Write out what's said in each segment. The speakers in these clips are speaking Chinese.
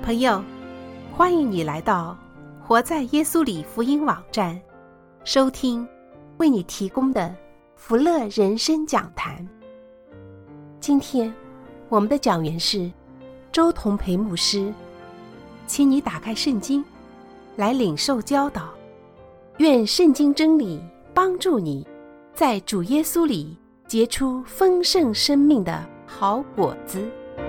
朋友，欢迎你来到活在耶稣里福音网站，收听为你提供的福乐人生讲坛。今天我们的讲员是周同培牧师，请你打开圣经来领受教导，愿圣经真理帮助你在主耶稣里结出丰盛生命的好果子。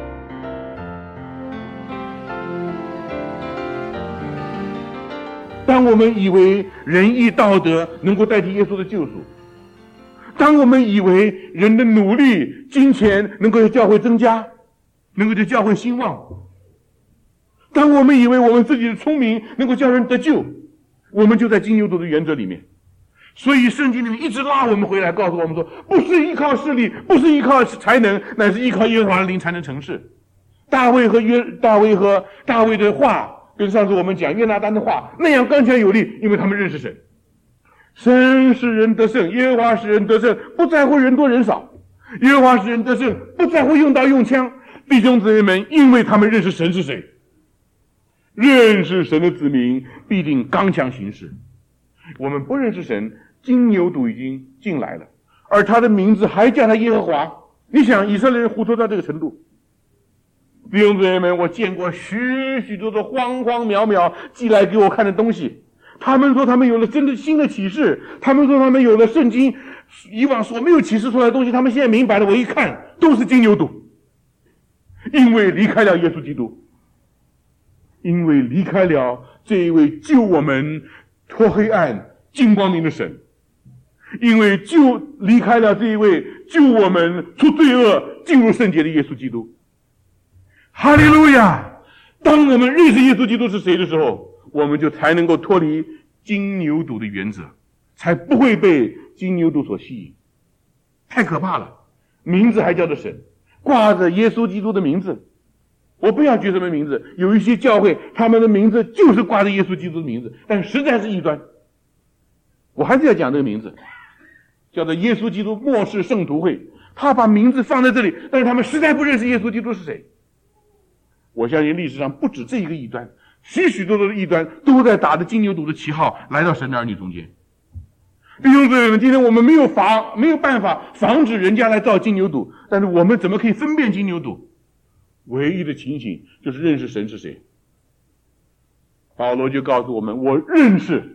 当我们以为仁义道德能够代替耶稣的救赎，当我们以为人的努力金钱能够使教会增加，能够使教会兴旺，当我们以为我们自己的聪明能够叫人得救，我们就在金牛犊的原则里面。所以圣经里面一直拉我们回来，告诉我们说，不是依靠势力，不是依靠才能，乃是依靠耶和华的灵才能成事。大卫的话跟上次我们讲约拿单的话那样刚强有力，因为他们认识神。神使人得胜，耶和华使人得胜，不在乎人多人少。耶和华使人得胜，不在乎用刀用枪。弟兄姊妹们，因为他们认识神是谁，认识神的子民必定刚强行事。我们不认识神，金牛犊已经进来了，而他的名字还叫他耶和华。你想以色列人糊涂到这个程度。弟兄姊妹们，我见过许许多多荒荒渺渺寄来给我看的东西，他们说他们有了真的新的启示，他们说他们有了圣经以往所没有启示出来的东西，他们现在明白了。我一看都是金牛犊，因为离开了耶稣基督，因为离开了这一位救我们脱黑暗进光明的神，因为离开了这一位救我们出罪恶进入圣洁的耶稣基督。哈利路亚！当我们认识耶稣基督是谁的时候，我们就才能够脱离金牛犊的原则，才不会被金牛犊所吸引。太可怕了，名字还叫做神，挂着耶稣基督的名字。我不要举什么名字，有一些教会他们的名字就是挂着耶稣基督的名字，但实在是异端。我还是要讲这个名字，叫做耶稣基督末世圣徒会。他把名字放在这里，但是他们实在不认识耶稣基督是谁。我相信历史上不止这一个异端，许多的异端都在打着金牛犊的旗号来到神的儿女中间。弟兄姊妹们，今天我们没有办法防止人家来造金牛犊，但是我们怎么可以分辨金牛犊？唯一的情形就是认识神是谁。保罗就告诉我们，我认识，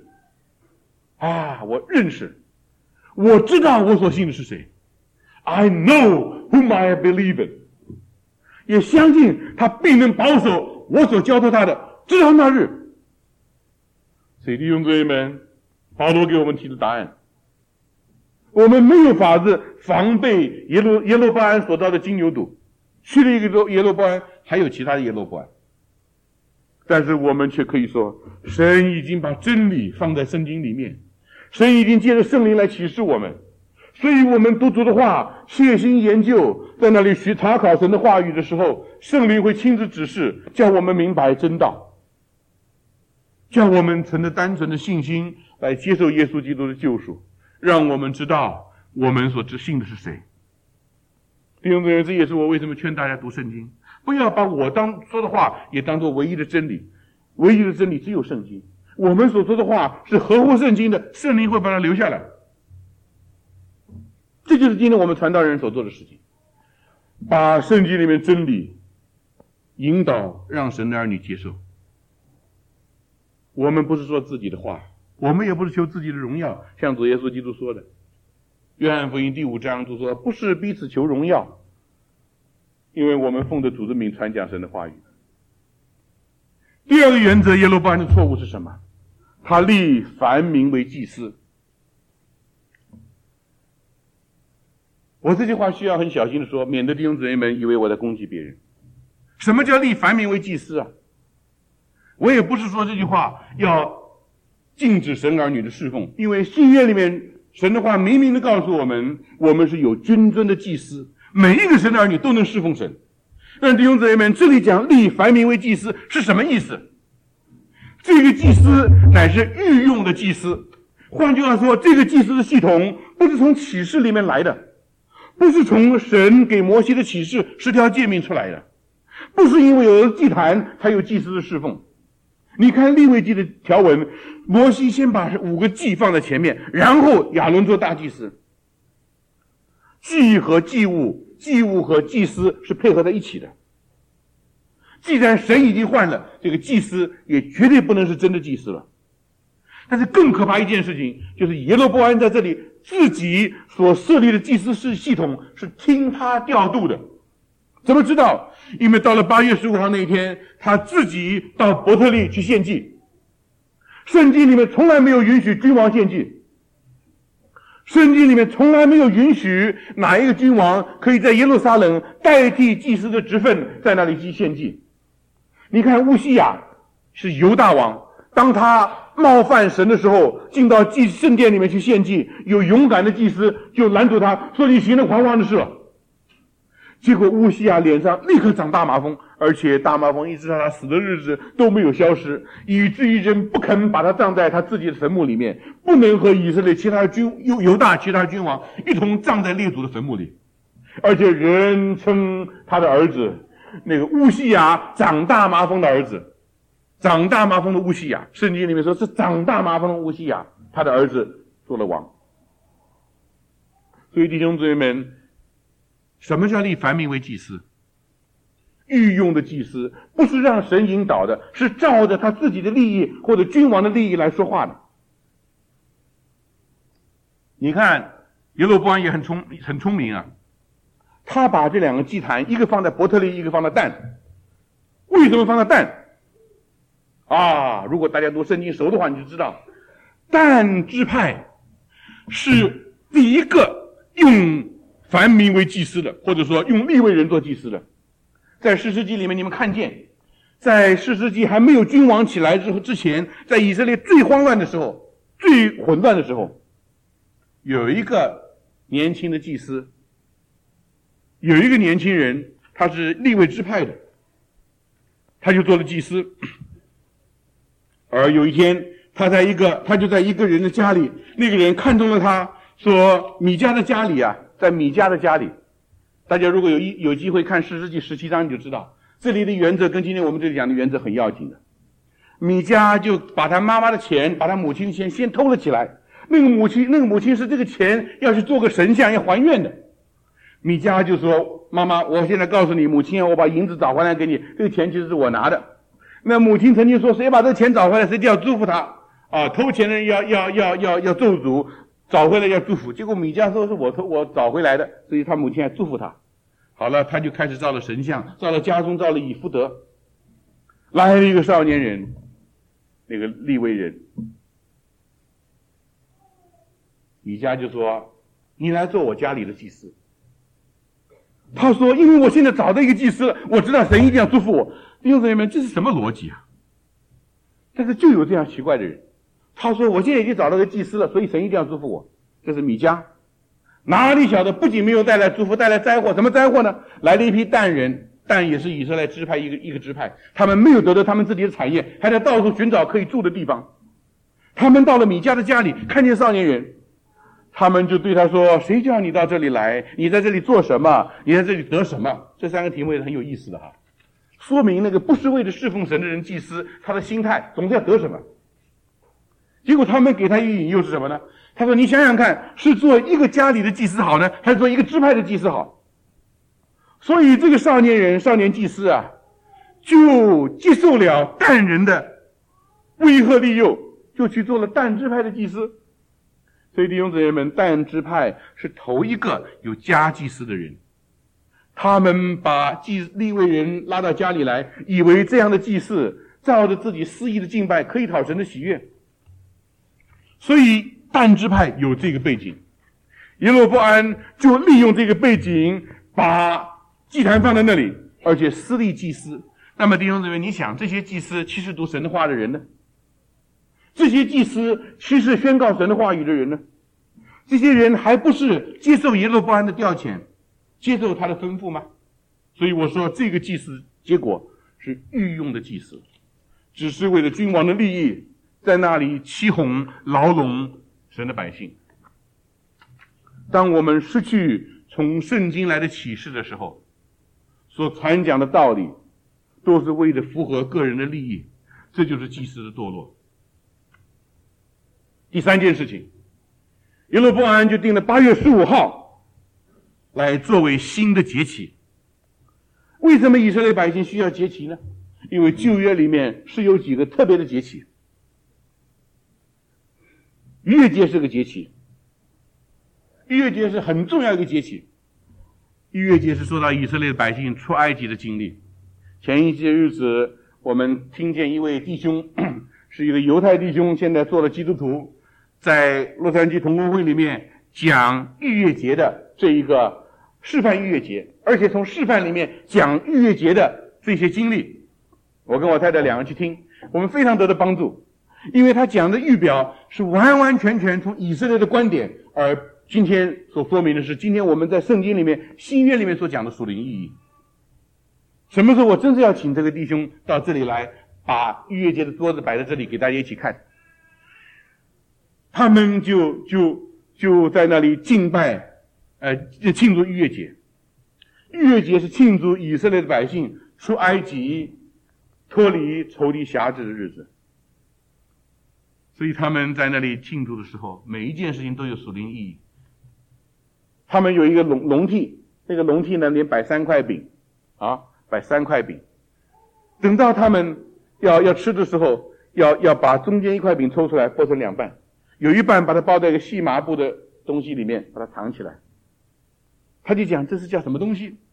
我知道我所信的是谁。I know whom I believe in， 也相信他必能保守我所交托他的，直到那日。所以弟兄姊妹们，保罗给我们提的答案，我们没有法子防备耶罗波安所造的金牛犊，去了一个耶罗波安，还有其他的耶罗波安。但是我们却可以说，神已经把真理放在圣经里面，神已经借着圣灵来启示我们。所以我们读主的话，切心研究，在那里查考神的话语的时候，圣灵会亲自指示，叫我们明白真道，叫我们存着单纯的信心来接受耶稣基督的救赎，让我们知道我们所信的是谁。弟兄姊妹，这也是我为什么劝大家读圣经，不要把我说的话也当作唯一的真理。唯一的真理只有圣经，我们所说的话是合乎圣经的，圣灵会把它留下来。这就是今天我们传道人所做的事情，把圣经里面真理引导，让神的儿女接受。我们不是说自己的话，我们也不是求自己的荣耀，像主耶稣基督说的，约翰福音第5章就说，不是彼此求荣耀，因为我们奉着主的名传讲神的话语。第二个原则，耶罗波安的错误是什么？他立凡民为祭司。我这句话需要很小心的说，免得弟兄姊妹们以为我在攻击别人。什么叫立凡民为祭司啊？我也不是说这句话要禁止神儿女的侍奉，因为新约里面神的话明明的告诉我们，我们是有君尊的祭司，每一个神的儿女都能侍奉神。但弟兄姊妹们，这里讲立凡民为祭司是什么意思？这个祭司乃是御用的祭司，换句话说，这个祭司的系统不是从启示里面来的，不是从神给摩西的启示10条诫命出来的， 不是因为有了祭坛才有祭司的侍奉。你看利未记的条文，摩西先把5个祭放在前面，然后亚伦做大祭司。祭和祭物，祭物和祭司是配合在一起的。既然神已经换了，这个祭司也绝对不能是真的祭司了。但是更可怕一件事情，就是耶罗波安在这里自己所设立的祭司系统是听他调度的。怎么知道？因为到了8月15号那一天，他自己到伯特利去献祭。圣经里面从来没有允许君王献祭，圣经里面从来没有允许哪一个君王可以在耶路撒冷代替祭司的职分在那里去献祭。你看乌西雅是犹大王，当他冒犯神的时候，进到圣殿里面去献祭，有勇敢的祭司就拦住他，说你行了狂妄的事了。结果乌西雅脸上立刻长大麻风，而且大麻风一直到他死的日子都没有消失，以至于人不肯把他葬在他自己的坟墓里面，不能和以色列其他犹大其他君王一同葬在列祖的坟墓里。而且人称他的儿子那个乌西雅长大麻风的儿子，长大麻风的乌西雅，圣经里面说是长大麻风的乌西雅，他的儿子做了王。所以弟兄姊妹们，什么叫立凡民为祭司？御用的祭司不是让神引导的，是照着他自己的利益或者君王的利益来说话的。你看耶罗波安也很聪明啊，他把这2个祭坛，一个放在伯特利，一个放在但。为什么放在但？如果大家读圣经熟的话，你就知道，但支派是第一个用凡民为祭司的，或者说用利未人做祭司的。在士师记里面，你们看见，在士师记还没有君王起来之前，在以色列最慌乱的时候，最混乱的时候，有一个年轻的祭司，有一个年轻人，他是利未支派的，他就做了祭司。而有一天，他就在一个人的家里，那个人看中了他，说米迦的家里啊，在米迦的家里，大家如果有机会看士师记17章，你就知道这里的原则跟今天我们这里讲的原则很要紧的。米迦就把他妈妈的钱，把他母亲的钱先偷了起来。那个母亲是这个钱要去做个神像，要还愿的。米迦就说：“妈妈，我现在告诉你，母亲，我把银子找回来给你，这个钱其实是我拿的。”那母亲曾经说：“谁把这个钱找回来，谁就要祝福他啊！偷钱的人要咒诅，找回来要祝福。”结果米迦说：“是我找回来的，所以他母亲还祝福他。”好了，他就开始造了神像，造了家中，造了以弗得。来了一个少年人，那个利未人，米迦就说：“你来做我家里的祭司。”他说：“因为我现在找到一个祭司了，我知道神一定要祝福我。”弟兄姊妹们，这是什么逻辑啊？但是就有这样奇怪的人，他说：“我现在已经找到个祭司了，所以神一定要祝福我。”这是米迦，哪里晓得不仅没有带来祝福，带来灾祸。什么灾祸呢？来了一批但人，但也是以色列支派一个支派，他们没有得到他们自己的产业，还在到处寻找可以住的地方。他们到了米迦的家里，看见少年人，他们就对他说：“谁叫你到这里来？你在这里做什么？你在这里得什么？”这3个题目也是很有意思的哈，说明那个不是为了侍奉神的人祭司，他的心态总是要得什么。结果他们给他一个引诱是什么呢？他说：“你想想看，是做一个家里的祭司好呢，还是做一个支派的祭司好？”所以这个少年祭司啊，就接受了但人的威吓利诱，就去做了但支派的祭司。所以弟兄姊妹们，但支派是头一个有家祭司的人。他们把利未人拉到家里来，以为这样的祭祀照着自己私意的敬拜可以讨神的喜悦。所以但支派有这个背景，耶罗波安就利用这个背景，把祭坛放在那里，而且私立祭司。那么弟兄姊妹，你想这些祭司其实读神的话的人呢？这些祭司其实宣告神的话语的人呢？这些人还不是接受耶罗波安的调遣，接受他的吩咐吗？所以我说这个祭司结果是御用的祭司，只是为了君王的利益，在那里欺哄牢笼神的百姓。当我们失去从圣经来的启示的时候，所传讲的道理都是为了符合个人的利益，这就是祭司的堕落。第三件事情，耶罗波安就定了8月15号来作为新的节期。为什么以色列百姓需要节期呢？因为旧约里面是有几个特别的节期。逾越节是个节期，逾越节是很重要一个节期。逾越节是说到以色列百姓出埃及的经历。前一些日子我们听见一位弟兄是一个犹太弟兄，现在做了基督徒，在洛杉矶同工会里面讲逾越节的这一个示范逾越节，而且从示范里面讲逾越节的这些经历，我跟我太太两个人去听，我们非常得到帮助，因为他讲的预表是完完全全从以色列的观点，而今天所说明的是今天我们在圣经里面新约里面所讲的属灵意义。什么时候我真是要请这个弟兄到这里来，把逾越节的桌子摆在这里给大家一起看。他们就在那里敬拜，庆祝逾越节。逾越节是庆祝以色列的百姓出埃及，脱离仇敌辖制的日子。所以他们在那里庆祝的时候，每一件事情都有属灵意义。他们有一个笼屉，那个笼屉呢里面摆3块饼，摆3块饼。等到他们要吃的时候，要把中间1块饼抽出来，剥成2半，有一半把它包在一个细麻布的东西里面，把它藏起来。他就讲这是叫什么东西？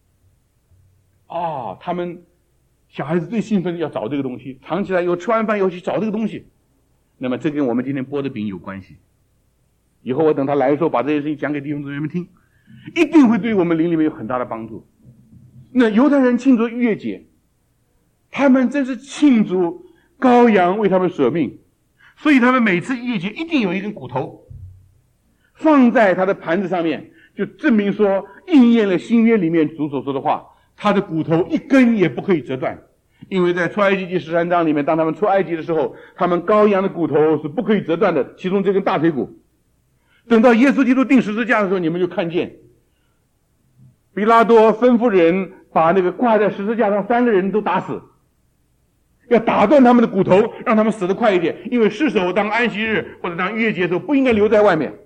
他们小孩子最兴奋要找这个东西，藏起来以后吃完饭又去找这个东西。那么这跟我们今天剥的饼有关系。以后我等他来的时候，把这些事情讲给弟兄姊妹们听，一定会对我们灵里面有很大的帮助。那犹太人庆祝逾越节，他们真是庆祝羔羊为他们舍命，所以他们每次逾越节一定有一根骨头放在他的盘子上面，就证明说应验了新约里面主所说的话，他的骨头一根也不可以折断。因为在出埃及记13章里面，当他们出埃及的时候，他们羔羊的骨头是不可以折断的，其中这根大腿骨。等到耶稣基督钉十字架的时候，你们就看见比拉多吩咐人把那个挂在十字架上3个人都打死，要打断他们的骨头，让他们死得快一点，因为尸首当安息日或者当逾越节的时候不应该留在外面。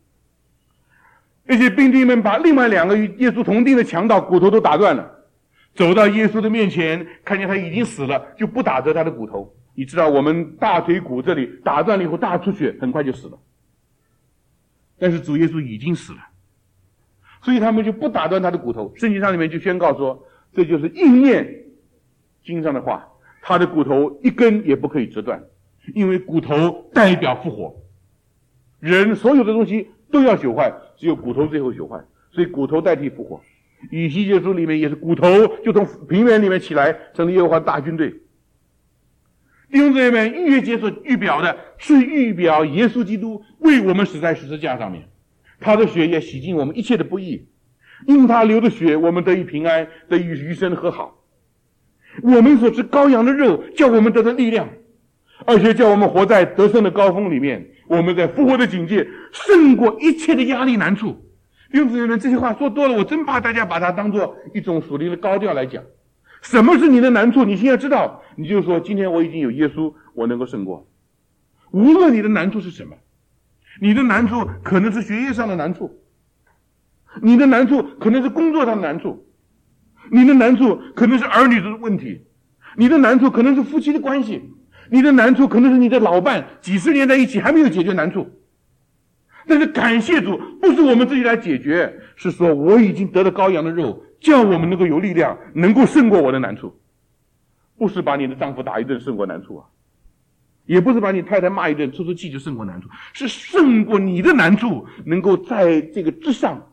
那些兵丁们把另外2个与耶稣同钉的强盗骨头都打断了，走到耶稣的面前，看见他已经死了，就不打折他的骨头。你知道我们大腿骨这里打断了以后大出血，很快就死了。但是主耶稣已经死了，所以他们就不打断他的骨头。圣经上里面就宣告说，这就是应验经上的话，他的骨头一根也不可以折断，因为骨头代表复活。人所有的东西都要朽坏，只有骨头最后朽坏，所以骨头代替复活。以西结书里面也是骨头就从平原里面起来，成了耶和华大军队。弟兄姊妹们，逾越节所预表的是预表耶稣基督为我们死在十字架上面，他的血也洗净我们一切的不义，因他流的血，我们得以平安，得以与余生和好。我们所吃羔羊的肉，叫我们得到力量，而且叫我们活在得胜的高峰里面，我们在复活的境界胜过一切的压力难处。弟兄姊妹们，这些话说多了，我真怕大家把它当作一种属灵的高调来讲。什么是你的难处？你现在知道，你就说今天我已经有耶稣，我能够胜过。无论你的难处是什么，你的难处可能是学业上的难处，你的难处可能是工作上的难处，你的难处可能是儿女的问题，你的难处可能是夫妻的关系，你的难处可能是你的老伴几十年在一起还没有解决难处。但是感谢主，不是我们自己来解决，是说我已经得了羔羊的肉，叫我们能够有力量，能够胜过我的难处。不是把你的丈夫打一顿胜过难处啊，也不是把你太太骂一顿出出气就胜过难处，是胜过你的难处，能够在这个之上。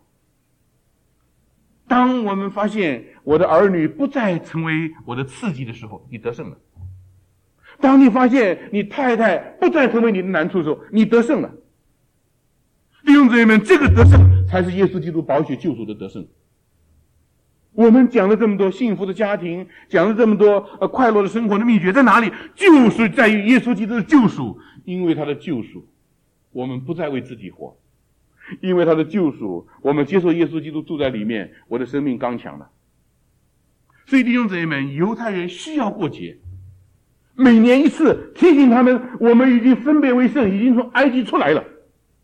当我们发现我的儿女不再成为我的刺激的时候，你得胜了。当你发现你太太不再成为你的难处的时候，你得胜了。弟兄姊妹们，这个得胜才是耶稣基督宝血救赎的得胜。我们讲了这么多幸福的家庭，讲了这么多快乐的生活的秘诀在哪里？就是在于耶稣基督的救赎。因为他的救赎，我们不再为自己活，因为他的救赎，我们接受耶稣基督住在里面，我的生命刚强了。 所以弟兄姊妹们，犹太人需要过节，每年一次提醒他们，我们已经分别为圣，已经从埃及出来了。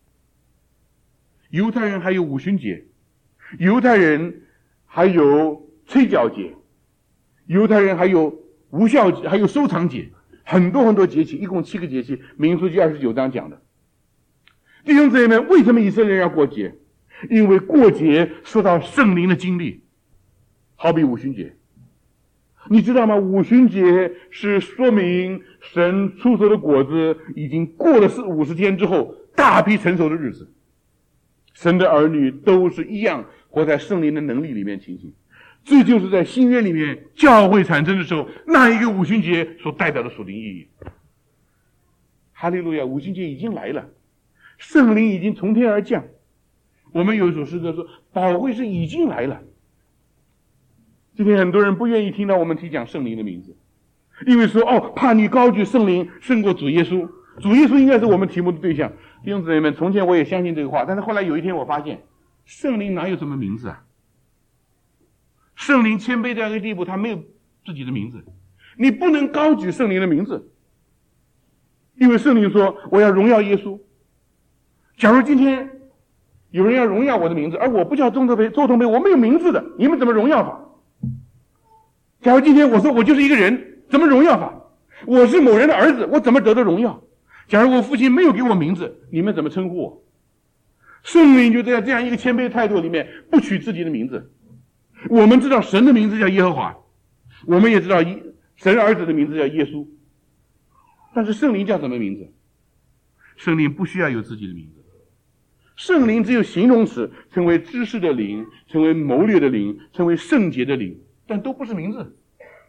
犹太人还有五旬节，犹太人还有吹角节，犹太人还有无效节，还有收藏节，很多很多节气，一共7个节气，民数记29章讲的。弟兄姊妹们，为什么以色列人要过节？因为过节说到圣灵的经历，好比五旬节。你知道吗？五旬节是说明神出手的果子已经过了50天之后，大批成熟的日子。神的儿女都是一样活在圣灵的能力里面情形。这就是在新约里面教会产生的时候，那一个五旬节所代表的属灵意义。哈利路亚，五旬节已经来了，圣灵已经从天而降。我们有一首诗歌说，保惠师已经来了。今天很多人不愿意听到我们提讲圣灵的名字，因为说怕你高举圣灵胜过主耶稣，主耶稣应该是我们题目的对象。弟兄姊妹们，从前我也相信这个话，但是后来有一天我发现，圣灵哪有什么名字啊？圣灵谦卑到一个地步，他没有自己的名字，你不能高举圣灵的名字，因为圣灵说我要荣耀耶稣。假如今天有人要荣耀我的名字，而我不叫周同培，我没有名字的，你们怎么荣耀法？假如今天我说我就是一个人，怎么荣耀法？我是某人的儿子，我怎么得到荣耀？假如我父亲没有给我名字，你们怎么称呼我？圣灵就在这样一个谦卑的态度里面，不取自己的名字。我们知道神的名字叫耶和华，我们也知道神儿子的名字叫耶稣，但是圣灵叫什么名字？圣灵不需要有自己的名字，圣灵只有形容词，成为知识的灵，成为谋略的灵，成为圣洁的灵，但都不是名字。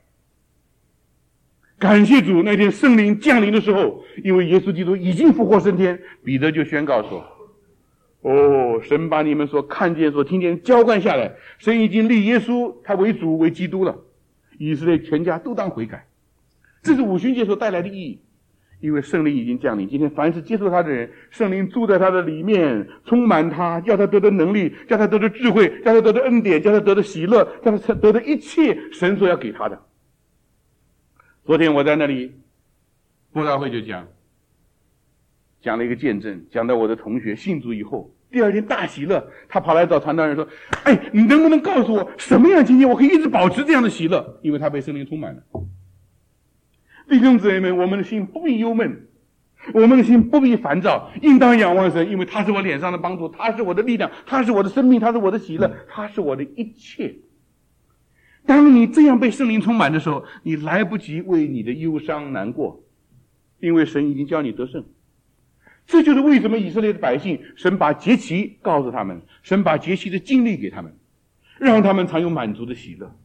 感谢主，那天圣灵降临的时候，因为耶稣基督已经复活升天，彼得就宣告说，神把你们所看见所听见浇灌下来，神已经立耶稣他为主为基督了，以色列全家都当悔改。这是五旬节所带来的意义，因为圣灵已经降临。今天凡是接受他的人，圣灵住在他的里面，充满他，叫他得的能力，叫他得的智慧，叫他得的恩典，叫他得的喜乐，叫他得的一切神所要给他的。昨天我在那里布道会就讲了一个见证，讲到我的同学信主以后，第二天大喜乐，他跑来找传道人说，你能不能告诉我什么样的情形我可以一直保持这样的喜乐？因为他被圣灵充满了。弟兄姊妹们，我们的心不必忧闷，我们的心不必烦躁，应当仰望神，因为他是我脸上的帮助，他是我的力量，他是我的生命，他是我的喜乐，他是我的一切。当你这样被圣灵充满的时候，你来不及为你的忧伤难过，因为神已经教你得胜。这就是为什么以色列的百姓，神把节期告诉他们，神把节期的经历给他们，让他们常有满足的喜乐。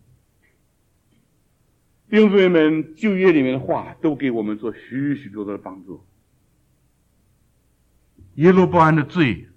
弟兄姊妹们，旧约里面的话都给我们做许许多多的帮助。耶罗波安的罪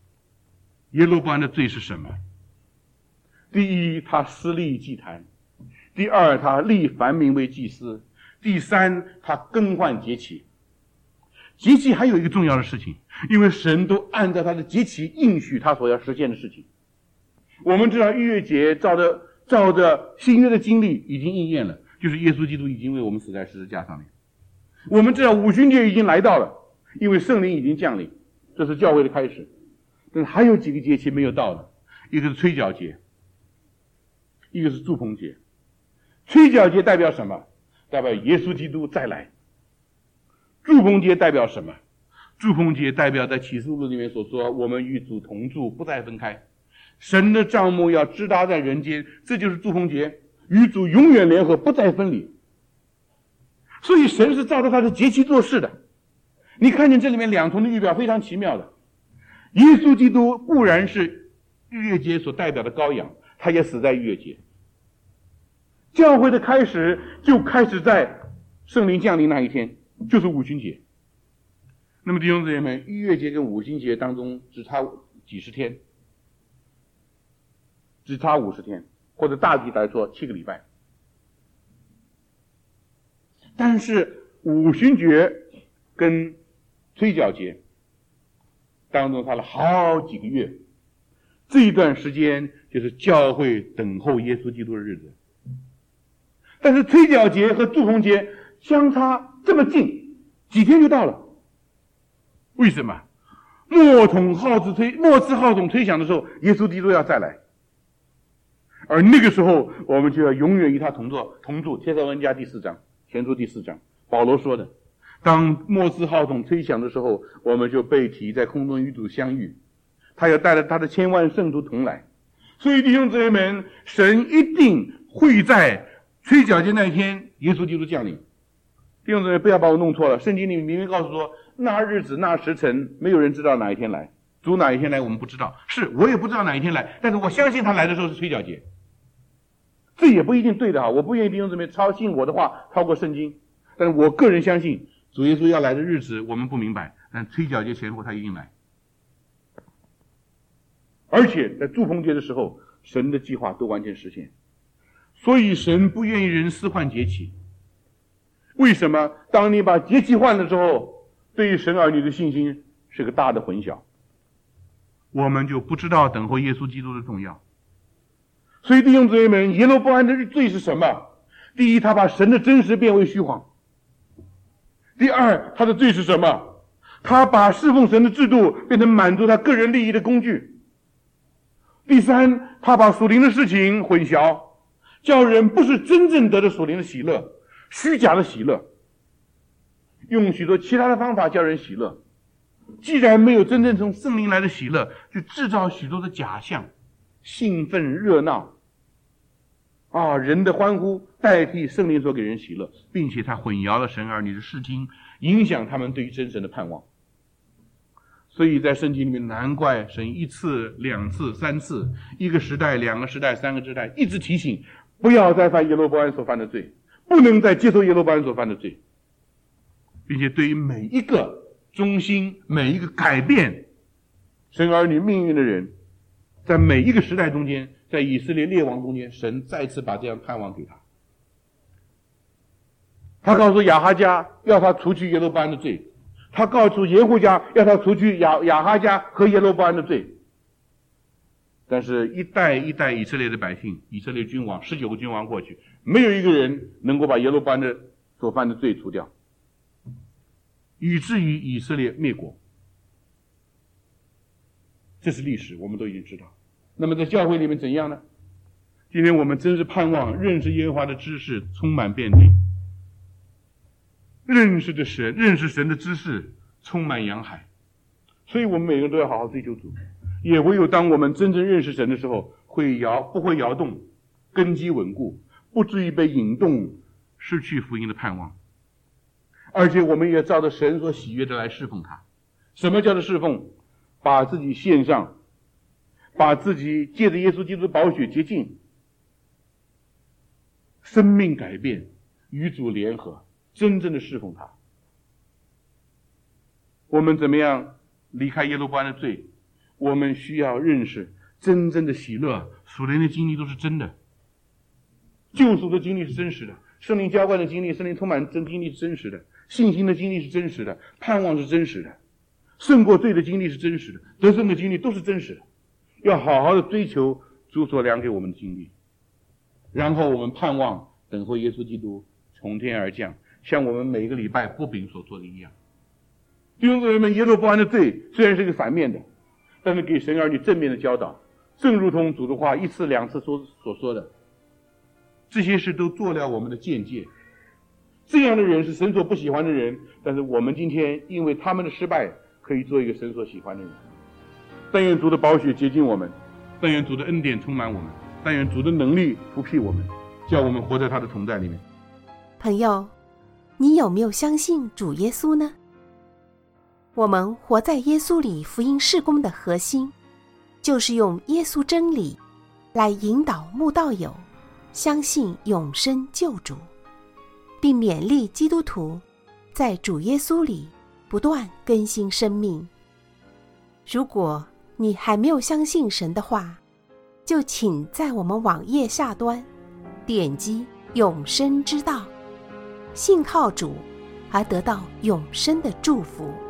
是什么？第一，他私立祭坛；第二，他立凡民为祭司；第三，他更换节期。节期还有一个重要的事情，因为神都按照他的节期应许他所要实现的事情。我们知道逾越节照着新约的经历已经应验了，就是耶稣基督已经为我们死在十字架上面。我们知道五旬节已经来到了，因为圣灵已经降临，这是教会的开始。但是还有几个节期没有到的，一个是吹角节，一个是祝棚节。吹角节代表什么？代表耶稣基督再来。祝棚节代表什么？祝棚节代表在启示录里面所说，我们与主同住，不再分开。神的帐幕要支搭在人间，这就是祝棚节，与主永远联合，不再分离。所以神是照着他的节期做事的。你看见这里面两重的预表非常奇妙的。耶稣基督固然是逾越节所代表的羔羊，他也死在逾越节。教会的开始就开始在圣灵降临那一天，就是五旬节。那么弟兄姊妹们，逾越节跟五旬节当中只差几十天，只差50天，或者大体来说7个礼拜。但是五旬节跟吹角节当中差了好几个月，这一段时间就是教会等候耶稣基督的日子。 但是吹角节和祝棚节相差这么近，几天就到了。为什么？末次号筒吹响的时候，耶稣基督要再来，而那个时候我们就要永远与他同住。帖撒罗尼迦第4章，前书第4章，保罗说的，当末次号筒吹响的时候，我们就被提在空中与主相遇，他要带着他的千万圣徒同来。所以弟兄姊妹们，神一定会在吹角节那一天耶稣基督降临。弟兄姊妹，不要把我弄错了，圣经里明明告诉说，那日子那时辰没有人知道哪一天来，主哪一天来我们不知道，我也不知道哪一天来，但是我相信他来的时候是吹角节。这也不一定对的我不愿意弟兄姊妹信我的话超过圣经，但是我个人相信主耶稣要来的日子我们不明白，但吹角节前后他一定来。而且在祝棚节的时候，神的计划都完全实现。所以神不愿意人私换节期。为什么？当你把节期换了之后，对于神儿女的信心是个大的混淆，我们就不知道等候耶稣基督的重要。所以弟兄姊妹们，耶罗波安的罪是什么？第一，他把神的真实变为虚谎。第二，他的罪是什么？他把侍奉神的制度变成满足他个人利益的工具。第三，他把属灵的事情混淆，叫人不是真正得的属灵的喜乐，虚假的喜乐，用许多其他的方法叫人喜乐。既然没有真正从圣灵来的喜乐，就制造许多的假象，兴奋热闹人的欢呼代替圣灵所给人喜乐，并且他混淆了神儿女的视听，影响他们对于真神的盼望。所以在圣经里面，难怪神1次、2次、3次，一个时代、2个时代、3个时代，一直提醒不要再犯耶罗波安所犯的罪，不能再接受耶罗波安所犯的罪，并且对于每一个忠心、每一个改变神儿女命运的人，在每一个时代中间，在以色列列王中间，神再次把这样盼望给他。他告诉亚哈家要他除去耶罗波安的罪，他告诉耶户家要他除去亚哈家和耶罗波安的罪。但是一代一代以色列的百姓，以色列君王19个君王过去，没有一个人能够把耶罗波安的所犯的罪除掉，以至于以色列灭国。这是历史，我们都已经知道。那么在教会里面怎样呢？今天我们真是盼望认识耶和华的知识充满遍地，认识神的知识充满洋海。所以我们每个人都要好好追求主，也唯有当我们真正认识神的时候，不会摇动，根基稳固，不至于被引动失去福音的盼望。而且我们也照着神所喜悦的来侍奉他。什么叫做侍奉？把自己献上，把自己借着耶稣基督的宝血洁净，生命改变，与主联合，真正的侍奉他。我们怎么样离开耶罗波安的罪？我们需要认识真正的喜乐，属灵的经历都是真的，救赎的经历是真实的，圣灵浇灌的经历，圣灵充满真经历是真实的，信心的经历是真实的，盼望是真实的，胜过罪的经历是真实的，得胜的经历都是真实的。要好好的追求主所量给我们的经历，然后我们盼望等候耶稣基督从天而降，像我们每一个礼拜擘饼所做的一样。弟兄姊妹们，耶罗波安的罪虽然是个反面的，但是给神儿女正面的教导，正如同主的话1次2次所说的，这些事都做了我们的见解。这样的人是神所不喜欢的人，但是我们今天因为他们的失败，可以做一个神所喜欢的人。但愿主的宝血洁净我们，但愿主的恩典充满我们，但愿主的能力扶庇我们，叫我们活在他的同在里面。 朋友，你有没有相信主耶稣呢？我们活在耶稣里福音事工的核心，就是用耶稣真理来引导慕道友相信永生救主，并勉励基督徒在主耶稣里不断更新生命。如果你还没有相信神的话，就请在我们网页下端点击永生之道，信靠主而得到永生的祝福。